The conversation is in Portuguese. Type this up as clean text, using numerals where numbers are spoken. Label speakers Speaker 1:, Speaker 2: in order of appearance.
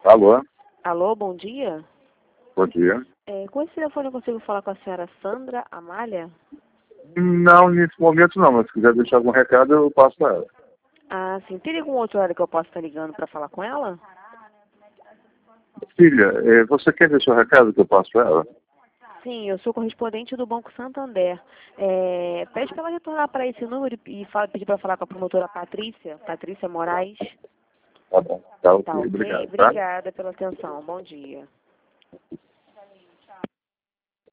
Speaker 1: Alô,
Speaker 2: Alô, bom dia.
Speaker 1: bom dia.
Speaker 2: Com esse telefone eu consigo falar com a senhora Sandra Amália?
Speaker 1: Não, nesse momento não, mas se quiser deixar algum recado, eu passo para ela.
Speaker 2: Ah, sim. Teria algum outro horário que eu possa estar ligando para falar com ela?
Speaker 1: Filha, você quer deixar o recado que eu passo para ela?
Speaker 2: Sim, eu sou correspondente do Banco Santander. Pede para ela retornar para esse número e pedir para falar com a promotora Patrícia Moraes.
Speaker 1: Tá bom, tá
Speaker 2: Tá
Speaker 1: ok,
Speaker 2: ok?
Speaker 1: obrigado, tá?
Speaker 2: Obrigada pela atenção. Bom dia.